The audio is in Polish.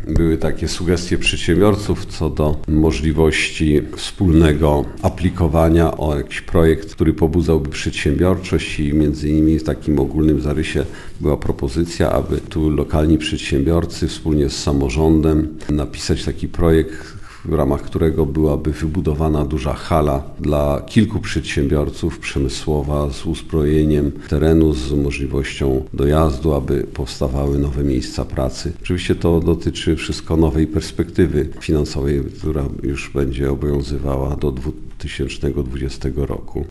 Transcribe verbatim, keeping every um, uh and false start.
były takie sugestie przedsiębiorców co do możliwości wspólnego aplikowania o jakiś projekt, który pobudzałby przedsiębiorczość i między innymi w takim ogólnym zarysie była propozycja, aby tu lokalni przedsiębiorcy wspólnie z samorządem napisać taki projekt, w ramach którego byłaby wybudowana duża hala dla kilku przedsiębiorców przemysłowa z uzbrojeniem terenu, z możliwością dojazdu, aby powstawały nowe miejsca pracy. Oczywiście to dotyczy wszystko nowej perspektywy finansowej, która już będzie obowiązywała do dwa tysiące dwudziestego roku.